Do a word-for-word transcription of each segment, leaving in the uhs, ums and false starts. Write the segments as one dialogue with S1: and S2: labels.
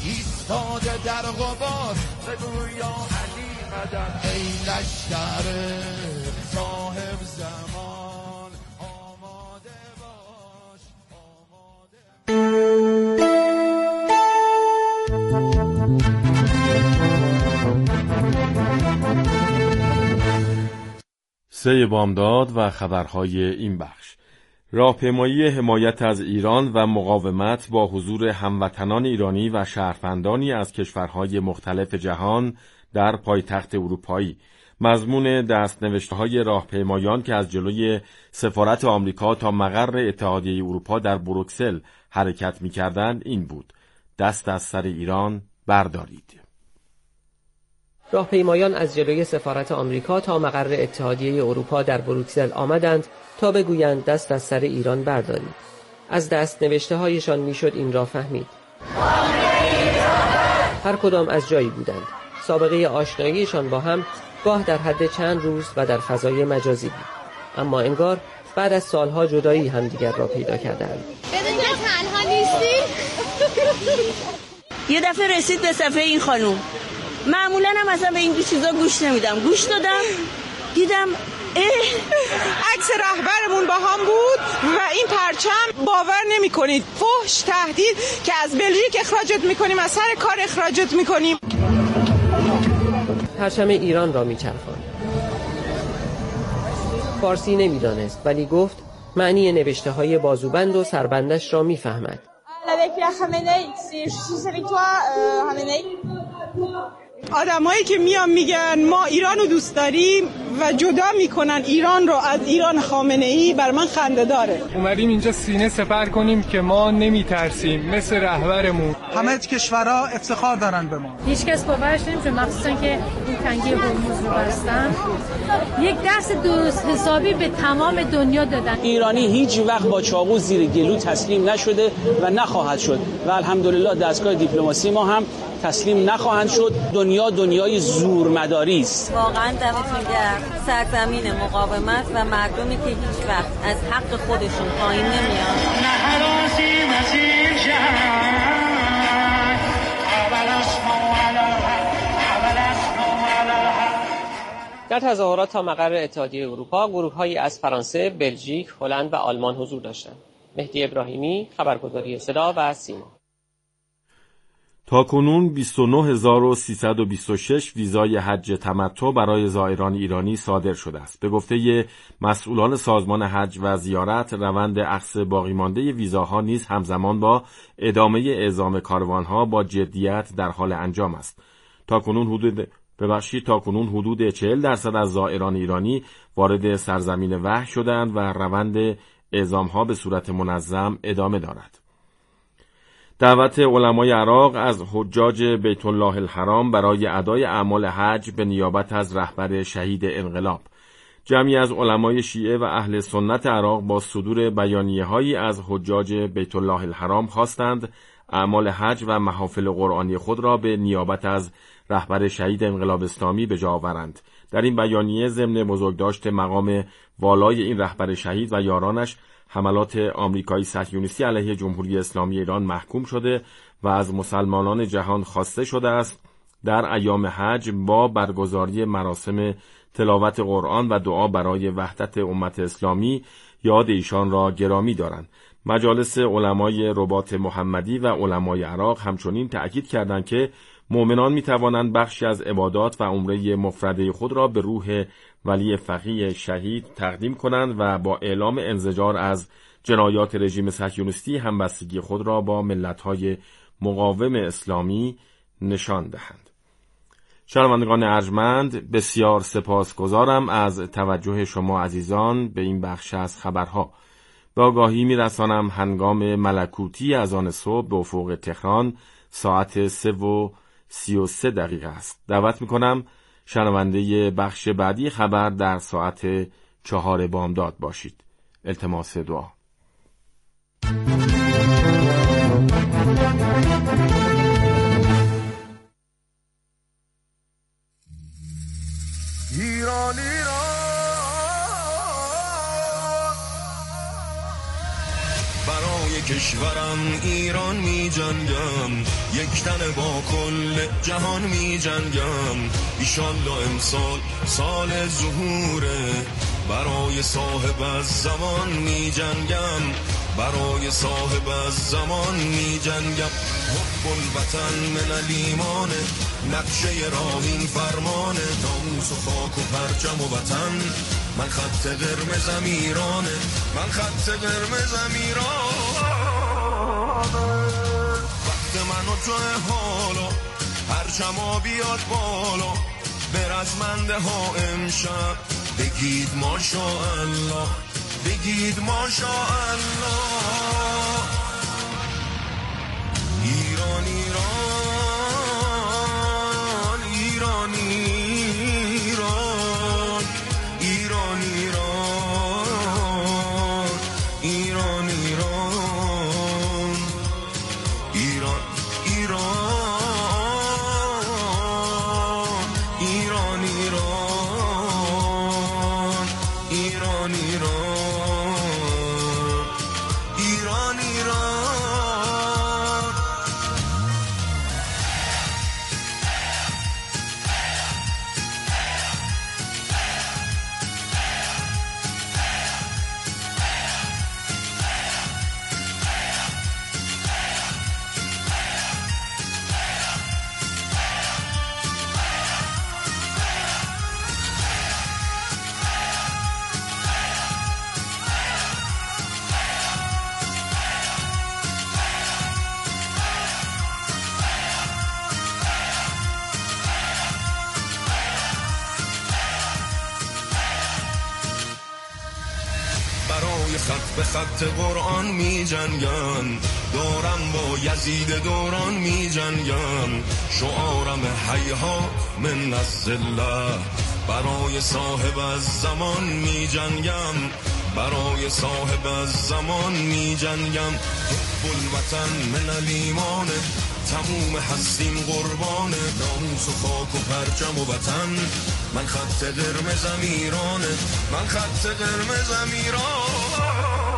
S1: ایستاده در غبار بگو یا علی مدد ای لشکر صاحب زمان آماده باش آماده
S2: سه بامداد و خبرهای این بخش. راهپیمایی حمایت از ایران و مقاومت با حضور هموطنان ایرانی و شهروندانی از کشورهای مختلف جهان در پایتخت اروپایی. مضمون دست‌نوشته‌های راهپیمایان که از جلوی سفارت آمریکا تا مقر اتحادیه اروپا در بروکسل حرکت می‌کردند این بود: دست از سر ایران بردارید.
S3: راهپیمایان از جلوی سفارت آمریکا تا مقر اتحادیه اروپا در بروکسل آمدند تا بگویند دست از سر ایران بردارید. از دست نوشته هایشان میشد این را فهمید. هر کدام از جایی بودند. سابقه آشناییشان با هم گاه در حد چند روز و در فضای مجازی بود. اما انگار بعد از سالها جدایی همدیگر را پیدا کردند.
S4: بدون که تنها نیستی.
S5: یه دفعه رسید به صفحه این خانوم. معمولا هم اصلا به این چیزا گوش نمیدم. گوش دادم دیدم
S6: عکس رهبرمون با هم بود و این پرچم باور نمی کنید فحش تهدید که از بلژیک اخراجت میکنیم، از سر کار اخراجت میکنیم.
S3: پرچم ایران را میچرخاند. فارسی نمیدانست ولی گفت معنی نوشته های بازوبند و سربندش را میفهمد.
S6: آدمایی که میان میگن ما ایران رو دوست داریم و جدا میکنن ایران رو از ایران خامنه‌ای، بر من خنده داره.
S7: اومدیم اینجا سینه سپر کنیم که ما نمیترسیم، مثل رهبرمون.
S8: همه کشورها افتخار دارن به ما.
S9: هیچ کس باورش نمیشه، مخصوصا که این تنگی هرمز رو بستن. یک درس درست حسابی به تمام دنیا دادن.
S10: ایرانی هیچ وقت با چاقو زیر گلو تسلیم نشده و نخواهد شد و الحمدلله دستگاه دیپلماسی ما هم تسلیم نخواهند شد. دنیا دنیای زورمداری است.
S5: واقعا دمتون گرم. سرزمین مقاومت و مردمی که هیچ وقت از حق خودشون پایین نمیان.
S3: در تظاهرات تا مقر اتحادیه اروپا گروه‌هایی از فرانسه، بلژیک، هلند و آلمان حضور داشتند. مهدی ابراهیمی، خبرگزاری صدا و سیما.
S2: تاکنون بیست و نه هزار و سیصد و بیست و شش ویزای حج تمتع برای زائران ایرانی صادر شده است. به گفته مسئولان سازمان حج و زیارت، روند اخذ باقی مانده ویزاها نیز همزمان با ادامه اعزام کاروانها با جدیت در حال انجام است. تاکنون حدود ببخشید تاکنون حدود چهل درصد از زائران ایرانی وارد سرزمین وحی شدند و روند اعزامها به صورت منظم ادامه دارد. دعوت علمای عراق از حجاج بیت الله الحرام برای ادای اعمال حج به نیابت از رهبر شهید انقلاب. جمعی از علمای شیعه و اهل سنت عراق با صدور بیانیه‌هایی از حجاج بیت الله الحرام خواستند اعمال حج و محافل قرآنی خود را به نیابت از رهبر شهید انقلاب اسلامی به جا آورند. در این بیانیه ضمن بزرگداشت مقام والای این رهبر شهید و یارانش، حملات آمریکایی صهیونیستی علیه جمهوری اسلامی ایران محکوم شده و از مسلمانان جهان خواسته شده است در ایام حج با برگزاری مراسم تلاوت قرآن و دعا برای وحدت امت اسلامی یاد ایشان را گرامی دارند. مجالس علمای رباط محمدی و علمای عراق همچنین تأکید کردند که مؤمنان می توانند بخشی از عبادات و عمره مفرده خود را به روح ولی فقیه شهید تقدیم کنند و با اعلام انزجار از جنایات رژیم صهیونیستی همبستگی خود را با ملت‌های مقاوم اسلامی نشان دهند. شنوندگان ارجمند، بسیار سپاسگزارم از توجه شما عزیزان به این بخش از خبرها. به آگاهی می‌رسانم هنگام ملکوتی از آن صبح به افق تهران ساعت سه و سی و سه دقیقه است. دعوت می‌کنم شنونده بخش بعدی خبر در ساعت چهار بامداد باشید. التماس دعا.
S1: ایران ایران برای
S11: کشورم ایران می جنگم، یک تن با کل جهان می جنگم. ایشالله امسال سال ظهوره، برای صاحب از زمان می جنگم، برای صاحب از زمان می جنگم. حب الوطن من الیمانه، نقشه راه این فرمانه، ناموس و خاک و پرچم و وطن، من خط قرمزم ایرانه، من خط قرمزم ایرانه. وقت من و تو حالا، پرچما بیاد بالا، برزمنده ها امشب بگید ماشاءالله، بگید ماشاءالله. ایران ایران ایران ایران ایران ایران ایران ایران ایران ایران ایران ایران ایران ایران ایران. برای خط به خط قرآن می جنگم، دارم با یزید دوران می جنگم. شعارم حیها من الذله، برای صاحب از زمان می جنگم، برای صاحب از زمان می جنگم. حب الوطن من الیمانه، تموم هستیم قربانه، ناموس و خاک و پرچم و وطن، من خط قرمزم ایرانه، من خط قرمزم ایرانه.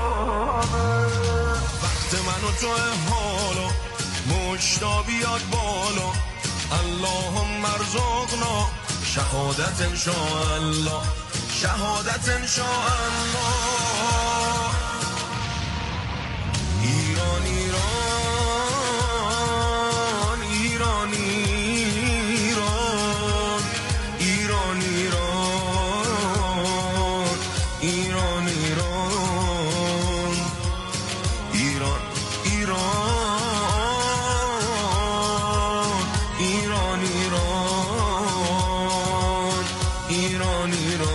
S11: وقت من و تو حالا، مشتا بیاد بالا، اللهم ارزقنا شهادت انشاءالله، شهادت انشاءالله. ایران ایران ایران ایران ایران ایران ایران ایران ایران ایران ایران ایران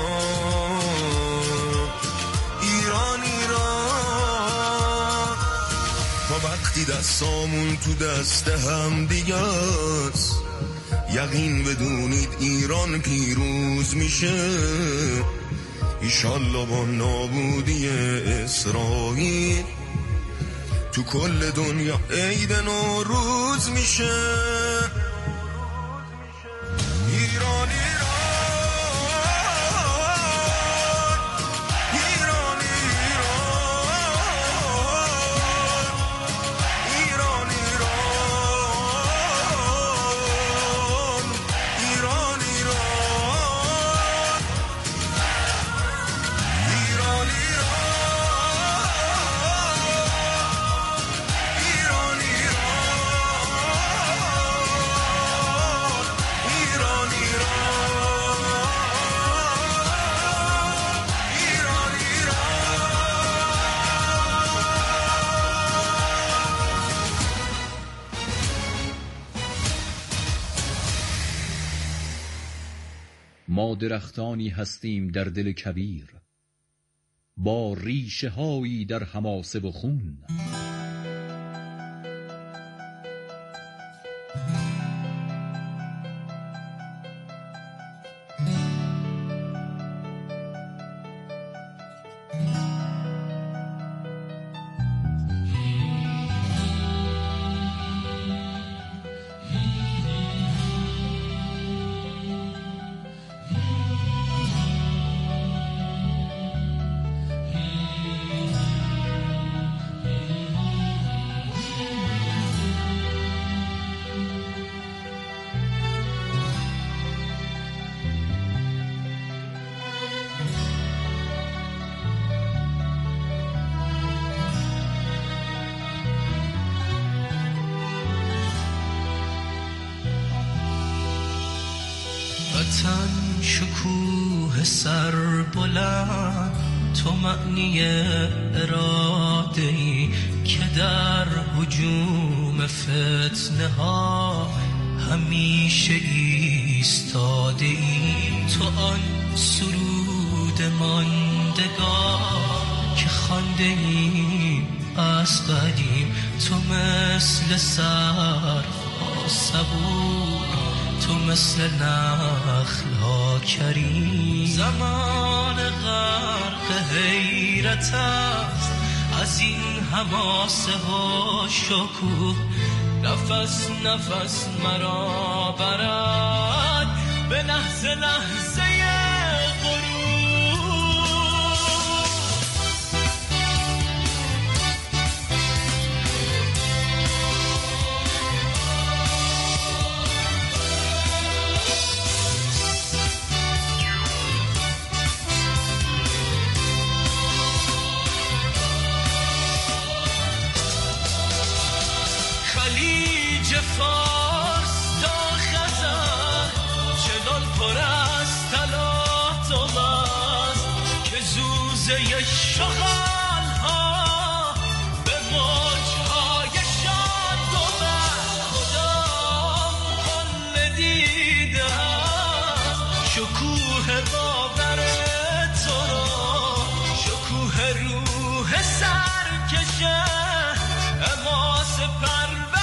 S11: ایران ایران. ما وقتی دستامون تو دست هم دیگه است، یقین بدونید ایران پیروز میشه. ایشالله با نابودی اسرائیل تو کل دنیا عید نوروز میشه. ایران ایران ایران ایران ایران
S12: ما درختانی هستیم در دل کبیر، با ریشه هایی در حماسه و خون.
S13: وطن شکوه سر بلند، تو معنی اراده‌ای که در هجوم فتنه ها همیشه ایستاده ای. تو آن سرود ماندگار که خوانده ایم از قدیم، تو مثل سرها صبور، تو مثل نخل ها کریم. زمان غرق حیرت است از این حماسه ها شکوه، نفس نفس مرا برد به لحظه لحظه فارس تا خزر، چنان پر از طلا تو است که زوزه شغال ها به موجهایشان گوهر. خدام کل دیده شکوه باور تو را، شکوه روح سرکشه حماس پرور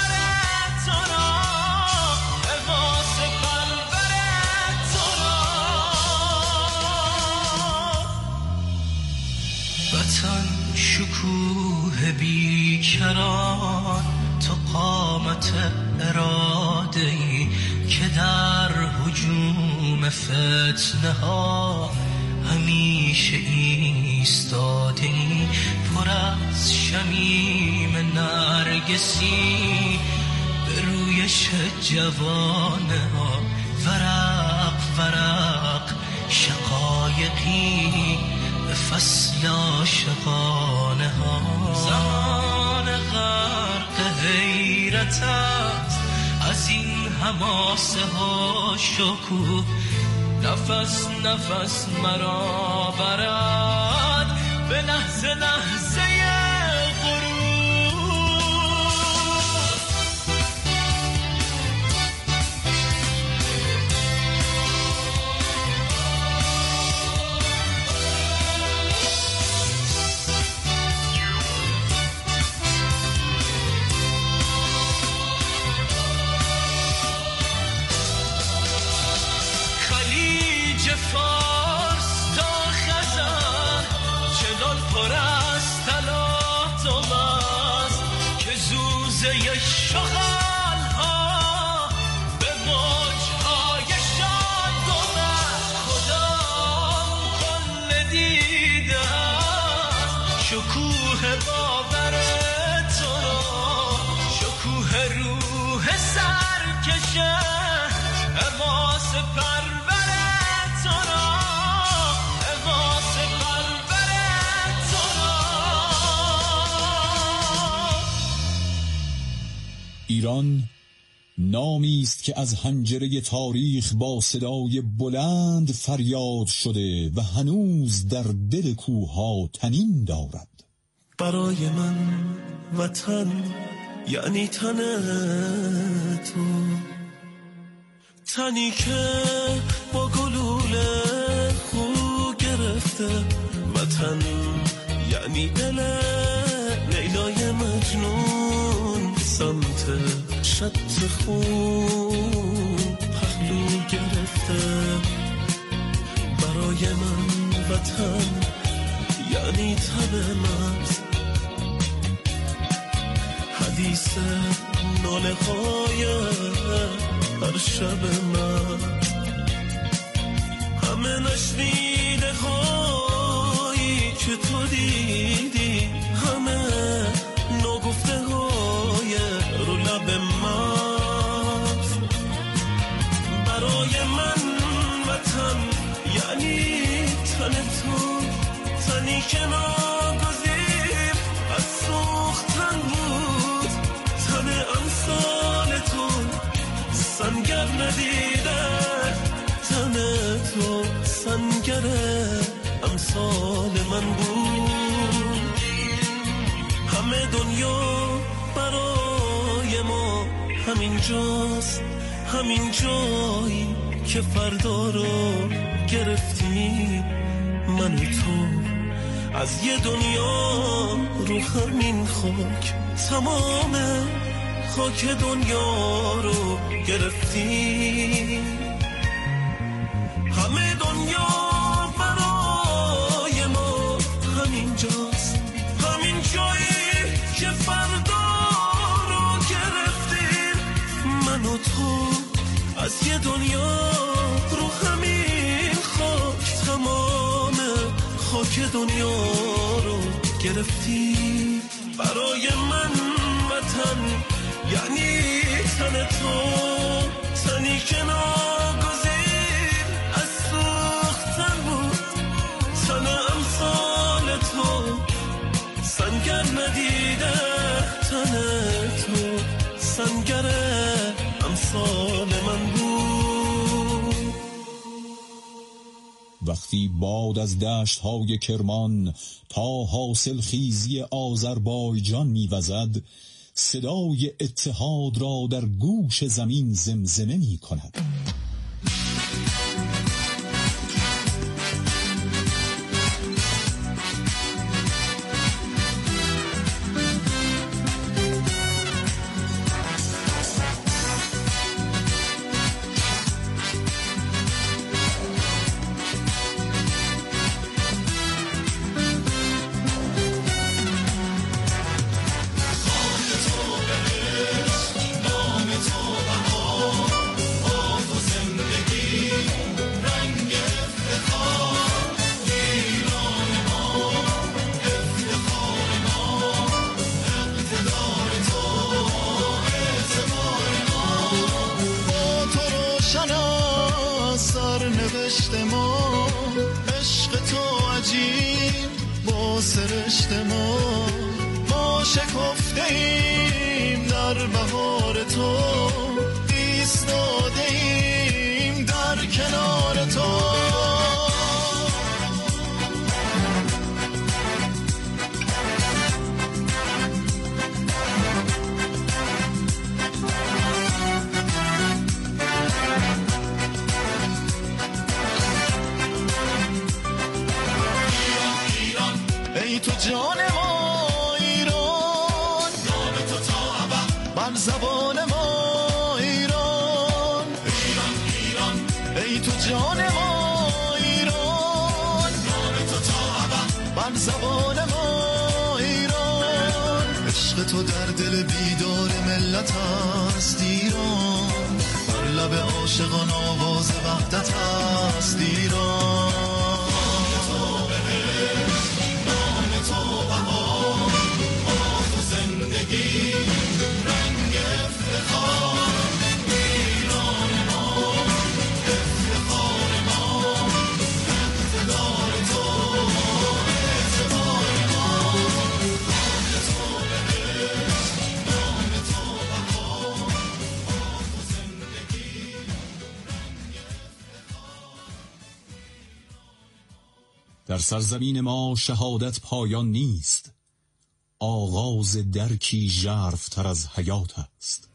S13: شکوه بیکران. تو قامت اراده‌ای که در هجوم فتنه ها همیشه ایستاده‌ای. پر از شمیم نرگسی به رویش جوانه ها، ورق ورق شقایقی به فصل عاشقانه ها. زمان غرق حیرت است از این حماسه ها شکوه، نفس نفس مرا برد به لحظه لحظه فارس تا خزر، چنان پر از طلا تو است که زوزه شغال ها به موجهایشان گوهر. خدام کل دیده شکوه باور تو را، شکوه روح سرکشه حماس پرور.
S12: ایران نامی است که از حنجره تاریخ با صدای بلند فریاد شده و هنوز در دل کوه‌ها تنین دارد.
S14: برای من وطن یعنی تن تو، تنی که با گلوله خو گرفته. وطن یعنی دل لیلای مجنون، سمت شط خوب پهلو گرفته. برای من وطن یعنی تب مرز، حدیث ناله های هر شب من، همه نشنیده هایی که تو دیدی، همه نگفته های رو لب مغز. برای من وطن یعنی تن تو، تنی که ناگزیر از سوختن بود، تن امثال تو سنگر ندیده، تن بره امثال من بود. همه دنیا برای ما همین جاست، همین جایی که فردا رو گرفتی من و تو از یه دنیا رو همین خاک، تمام خاک دنیا رو گرفتی. همه دنیا برای ما همین جاست، همین جایی که فردا رو گرفتیم من و تو از یه دنیا رو همین خاک، تمام خاک دنیا رو گرفتی. برای من وطن یعنی تن تو، تنی که ناگزیر از سوختن بود، تن امثال تو سنگر ندیده، تن تو سنگر امثال من بود.
S12: وقتی باد از دشت‌های کرمان تا حاصل خیزی آذربایجان می‌وزد، صدای اتحاد را در گوش زمین زمزمه می‌کند.
S1: سرشت ما ما شکفته ایم در بهار تو، ایستاده ایم در کنار تو. ای تو جان ما ایران، نام تو تا ابد بر زبان ما ایران. ایران ایران ای تو جان ما ایران، نام تو تا ابد بر زبان ما ایران. عشق تو در دل بیدار ملت است ایران، بر لب عاشقان آواز وحدت است ایران.
S12: در سرزمین ما شهادت پایان نیست، آغاز درکی ژرف‌تر از حیات است.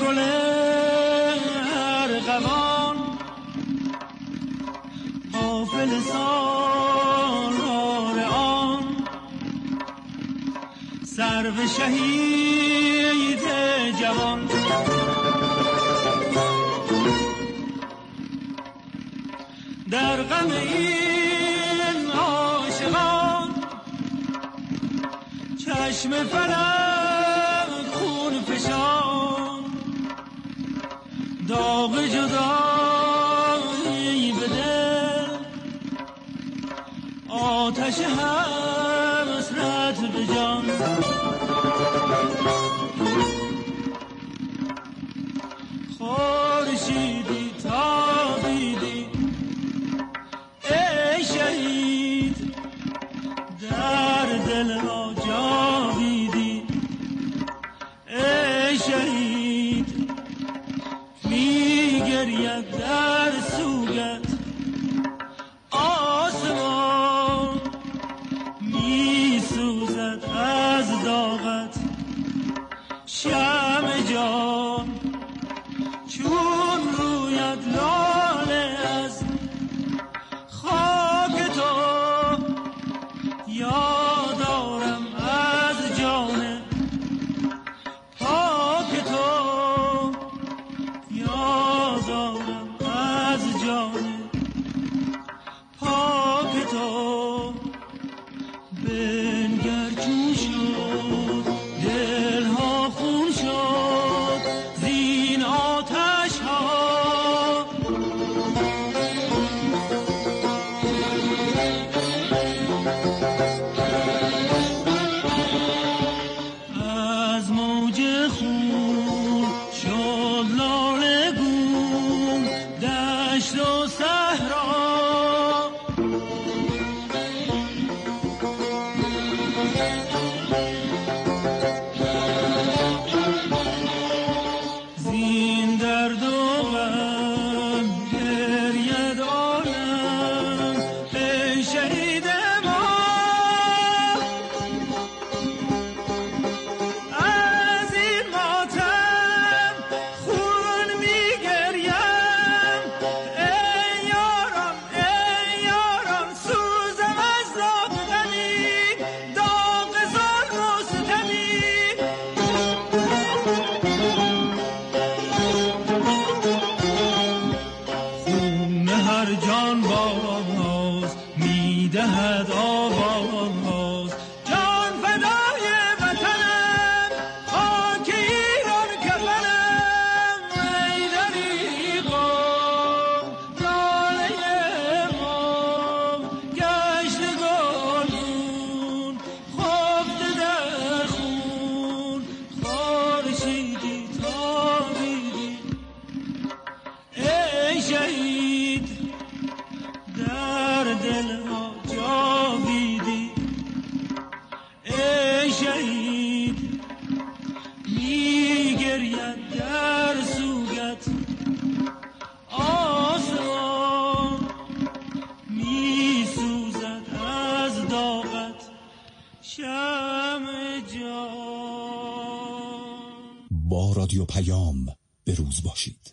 S14: گل ارغوان غافل سالار آن سرو شهید جوان در غم این عاشقان چشم فلک خون فشان داغ جدایی به دل آتش حسرت به جان خورشیدی تابیدی ای شهید در دل ها جاویدی ای شهید میگرید در سوگت آسمان میسوزد از داغت شمع جان چون رویت لاله از خاک تو یادارم از جان پاک تو یادارم از جان پاک تو بنگر چون شد دلها خون شد زین آتش ها از موج خون شد لاله گون دشت و صحرا زین درد و غم گرید عالم ای شهید ما از این ماتم خون میگریم ای یاران ای یاران سوزم از داغ غمی داغ ظلم و ستمی خون هر جان باز میدهد آواز جان فدای وطنم خاک ایران کفنم ای دریغان لاله ما گشت گلگون خفته در خون خورشیدی تابیدی ای شهید در دل ها جاویدی ای شهید میگرید در سوگت آسمان میسوزد از داغت شمع جان.
S12: با رادیو پیام به روز باشید.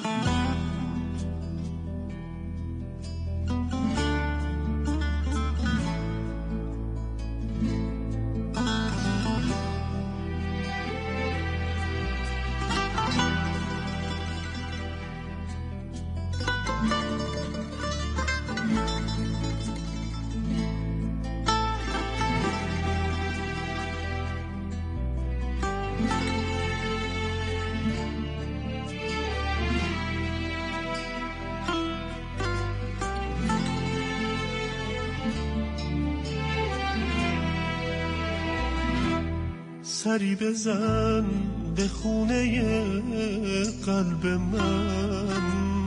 S14: سری بزن به خونه قلب من،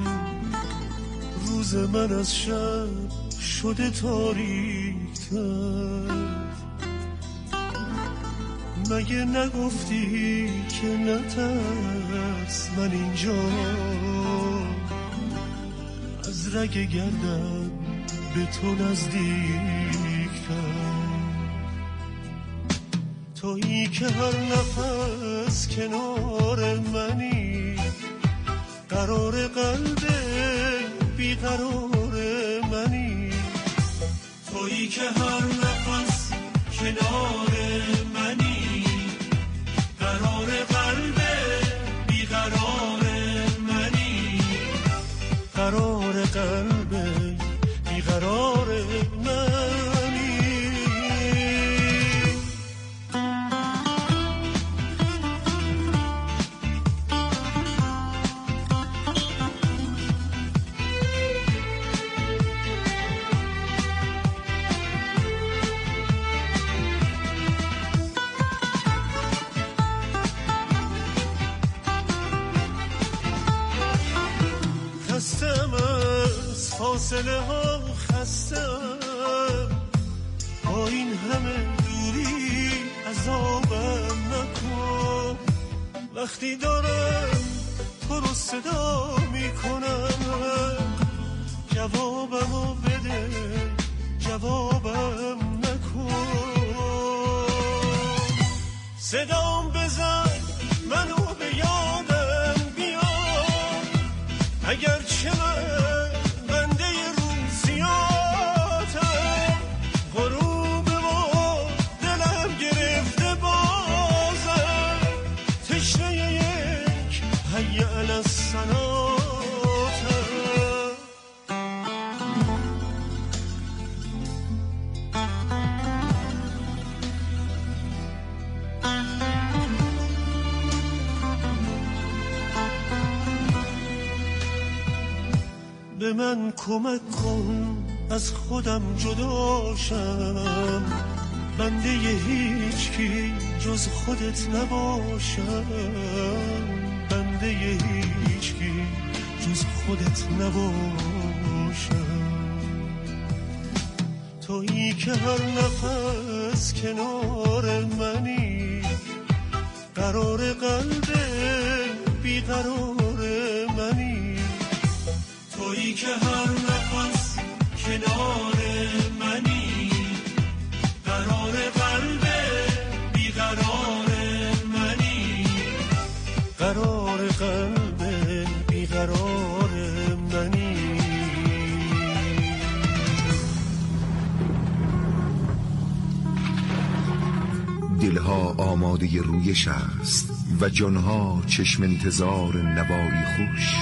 S14: روز من از شب شده تاریک‌تر. مگه نگفتی که نترس من اینجا، از رگ گردن به تو نزدیک‌تر. تویی که هر نفس کنار منی، قرار قلب بیقرار منی. تویی که هر نفس کنار منی، قرار قلب بیقرار منی، قرار قلب بیقرار منی. خستم از فاصله ها، خستم با این همه دوری، عذابم نکن. وقتی دارم تو رو صدا میکنم، جوابمو بده، جوابم نکن. صدام بزن منو به یادم بیار، اگرچه من بنده روزیاتم، غروب ما دلم گرفته بازم، تشنه یک حی علی الصلاتم. به من کمک کن از خودم جداشم، بنده هیچ کی جز خودت نباشم، بنده هیچ کی جز خودت نباشم. تویی که هر نفس کنار منی، قرار قلب بیقرار منی. تویی که هر نفس کنار منی، قرار قلب بیقرار منی، قرار قلب بیقرار منی.
S15: دلها آماده رویش است و جانها چشم انتظار نوایی خوش.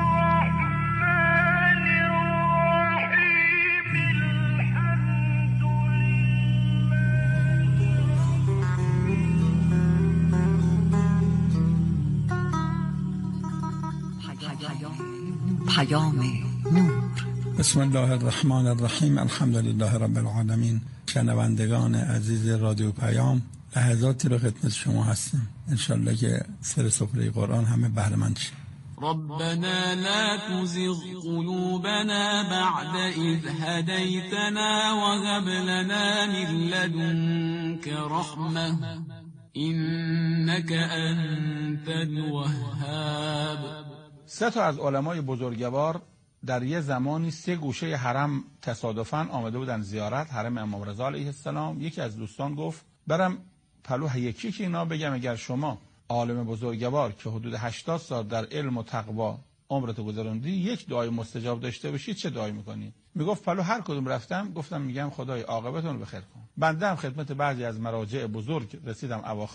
S16: پیام نور.
S17: بسم الله الرحمن الرحیم. الحمدلله رب العالمین. شنوندگان عزیز رادیو پیام، لحظاتی رو خدمت شما هستیم. انشالله که سر سفره قرآن همه بهره مند شیم.
S18: ربنا لا تزغ قلوبنا بعد إذ هديتنا وهب لنا من لدنك رحمة إنك أنت الوهاب.
S19: سه تا از علمای بزرگوار در یه زمانی سه گوشه حرم تصادفاً آمده بودن زیارت، حرم امام رضا علیه السلام. یکی از دوستان گفت برم پلو یکی که اینا بگم اگر شما عالم بزرگوار که حدود هشتاد سال در علم و تقوا عمرت گذروندی یک دعای مستجاب داشته باشی چه دعایی میکنی؟ میگفت پلو هر کدوم رفتم گفتم میگم خدای عاقبتون رو بخیر کن. بنده هم خدمت بعضی از مراجع بزرگ رسیدم اواخر